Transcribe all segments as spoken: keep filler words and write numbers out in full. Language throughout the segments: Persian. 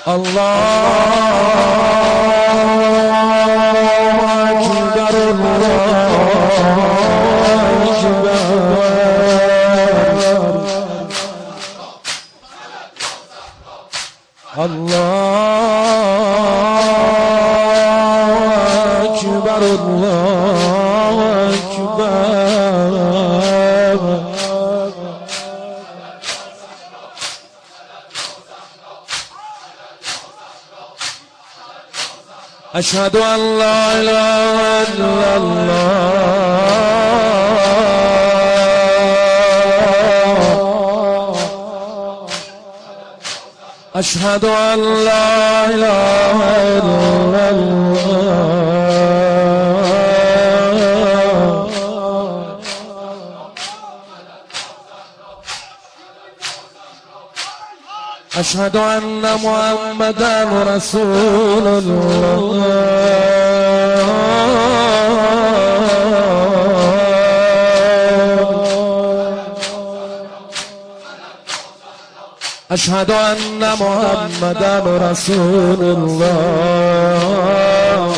الله اکبر الله اکبر الله اکبر الله اکبر اشهد ان لا اله الا الله اشهد ان لا اله الا الله اشهد ان محمدا رسول الله اشهد ان محمدا رسول الله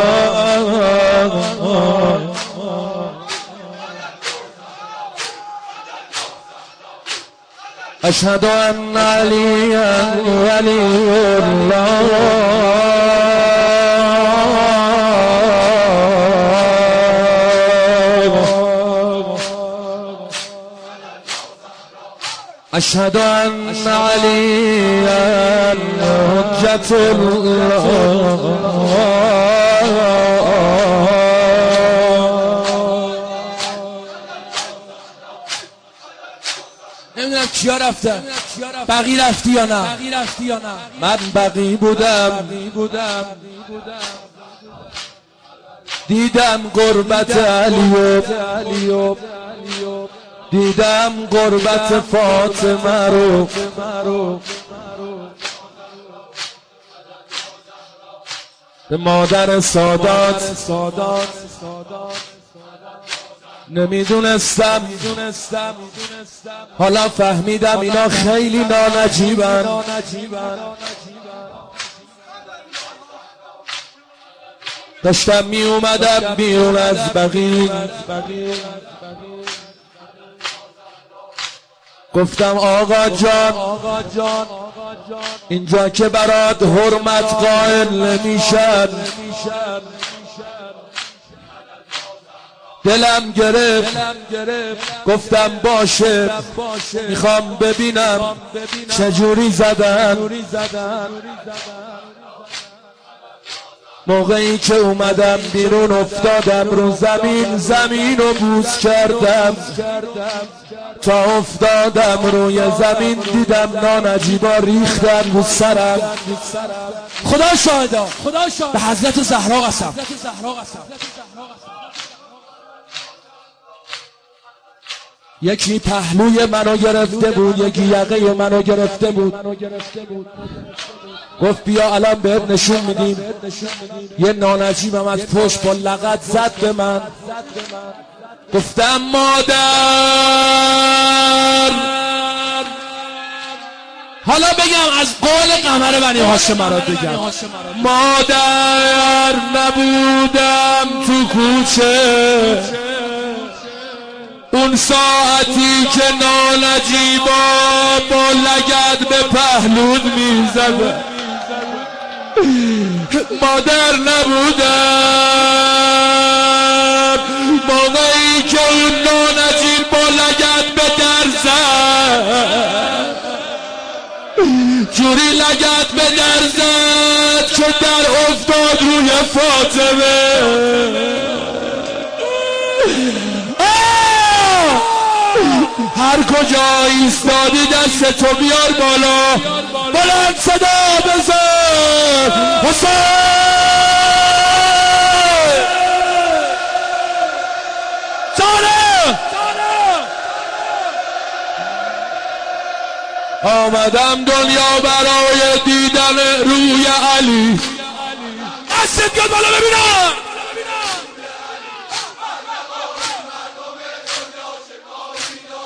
اشهد ان عليا ولي الله اشهد ان عليا حجة الله نمیدونم کیا رفتن، بقی رفتی یا نه؟ من بقی بودم دیدم غربت علیوب دیدم غربت فاطمه رو به مادر سادات نمیدونستم، حالا فهمیدم اینا خیلی نانجیبن. داشتم می اومدم بیرون از بقیع، گفتم آقا جان اینجا که برات حرمت قائل نمیشن. دلم گرفت، گفتم باشه میخوام ببینم چجوری زدن. موقعی که اومدم بیرون افتادم رو زمین، زمین رو بوس کردم تا افتادم روی زمین، دیدم نانجیبا ریختن رو سرم. خدا شاهدا، به حضرت زهرا قسم. یکی پهلوی منو گرفته بود، یکی یقه منو گرفته بود. گفت بیا الان بهت نشون میدیم. یه نانجیبم از پشت با لغت زد به من. گفتم مادر، حالا بگم از قول قمر بنی هاشم برات بگم، مادر نبودم تو کوچه اون ساعتی که نانجیبا با لگد به پهلون میزد. مادر نبودم موقعی که اون نانجیب با لگد به در زد، جوری لگد به در زد که در افتاد روی فاطمه. هر کجا ایستادی دست تو بیار بالا، بلند صدا بزن حسین جانه. آمدم دنیا برای دیدن روی علی. دستت بیاد بالا ببینم.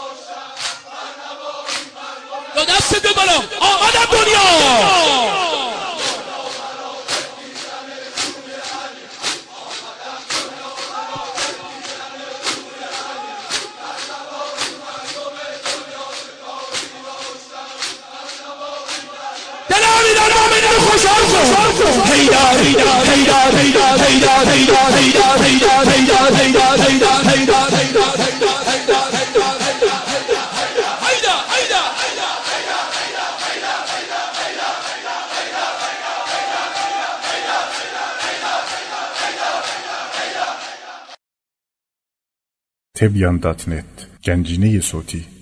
دست بیاد بالا. آمدم دنیا هیدر هیدر هیدر هیدر هیدر هیدر هیدر هیدر هیدر هیدر هیدر هیدر تبیان دات نت گنجینه صوتی